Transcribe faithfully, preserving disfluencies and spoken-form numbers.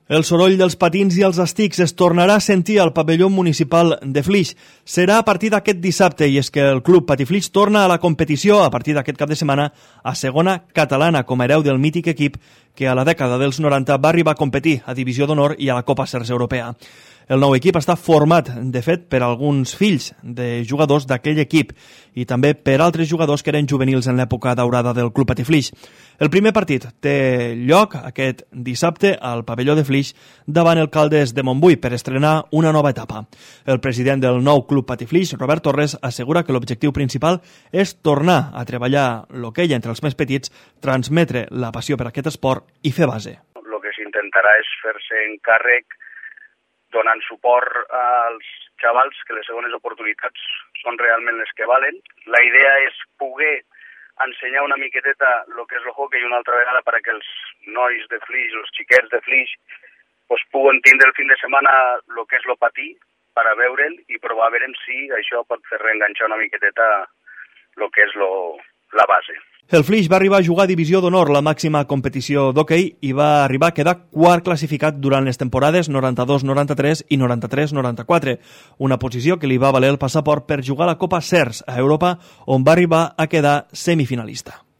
El soroll dels patins i els estics es tornarà a sentir al pavelló municipal de Flix. Serà a partir d'aquest dissabte, i és que el Club Patiflix torna a la competició a partir d'aquest cap de setmana a segona catalana, com a hereu del mític equip que a la dècada dels noranta va arribar a competir a Divisió d'Honor i a la Copa Cers Europea. El nou equip està format, de fet, per alguns fills de jugadors d'aquell equip i també per altres jugadors que eren juvenils en l'època daurada del Club Patiflix. El primer partit té lloc aquest dissabte al pavelló de Flix davant el Caldes de Montbui per estrenar una nova etapa. El president del nou Club Patiflix, Robert Torres, assegura que l'objectiu principal és tornar a treballar l'hoquei entre els més petits, transmetre la passió per aquest esport i fer base. El que s'intentarà és fer-se encàrrec donant suport als xavals que les segones oportunitats són realment les que valen. La idea és poder ensenyar una miqueteta el que és el hockey una altra vegada perquè els nois de Flix, els xiquets de Flix, pues, puguen tindre el fin de setmana el que és el patí per a veure'l i provar a veure si això pot fer reenganxar una miqueteta el que és lo, la base. El Flix va arribar a jugar a Divisió d'Honor, la màxima competició d'hoquei, i va arribar a quedar quart classificat durant les temporades noranta-dos noranta-tres i noranta-tres noranta-quatre, una posició que li va valer el passaport per jugar a la Copa Cers a Europa, on va arribar a quedar semifinalista.